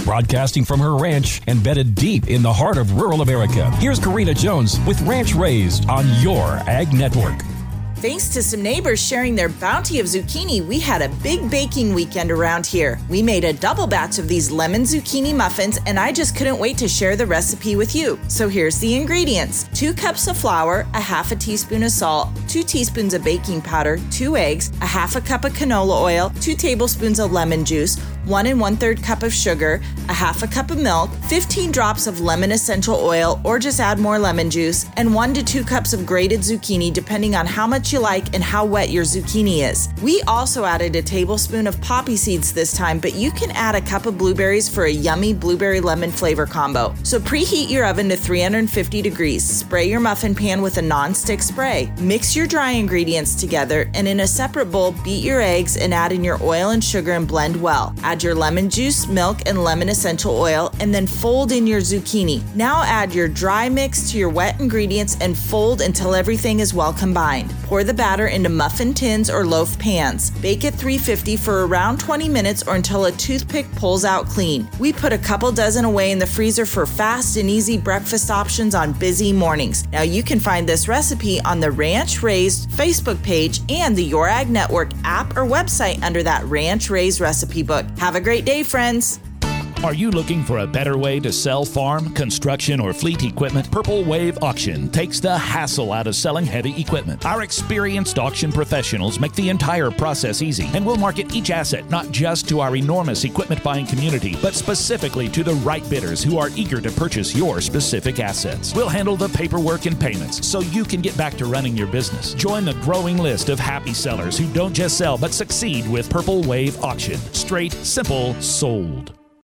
Broadcasting from her ranch embedded deep in the heart of rural America, here's Karina Jones with Ranch Raised on your Ag Network. Thanks to some neighbors sharing their bounty of zucchini, we had a big baking weekend around here. We made a double batch of these lemon zucchini muffins, and I just couldn't wait to share the recipe with you. So here's the ingredients. 2 cups of flour, a half a teaspoon of salt, 2 teaspoons of baking powder, 2 eggs, a half a cup of canola oil, 2 tablespoons of lemon juice, 1 1/3 cup of sugar, a half a cup of milk, 15 drops of lemon essential oil, or just add more lemon juice, and 1 to 2 cups of grated zucchini depending on how much you like and how wet your zucchini is. We also added a tablespoon of poppy seeds this time, but you can add a cup of blueberries for a yummy blueberry lemon flavor combo. So preheat your oven to 350 degrees. Spray your muffin pan with a non-stick spray. Mix your dry ingredients together, and in a separate bowl, beat your eggs and add in your oil and sugar and blend well. Add your lemon juice, milk, and lemon essential oil, and then fold in your zucchini. Now add your dry mix to your wet ingredients and fold until everything is well combined. Pour the batter into muffin tins or loaf pans. Bake at 350 for around 20 minutes or until a toothpick pulls out clean. We put a couple dozen away in the freezer for fast and easy breakfast options on busy mornings. Now you can find this recipe on the Ranch Raised Facebook page and the Your Ag Network app or website under that Ranch Raised recipe book. Have a great day, friends. Are you looking for a better way to sell farm, construction, or fleet equipment? Purple Wave Auction takes the hassle out of selling heavy equipment. Our experienced auction professionals make the entire process easy, and we'll market each asset not just to our enormous equipment buying community, but specifically to the right bidders who are eager to purchase your specific assets. We'll handle the paperwork and payments so you can get back to running your business. Join the growing list of happy sellers who don't just sell but succeed with Purple Wave Auction. Straight, simple, sold.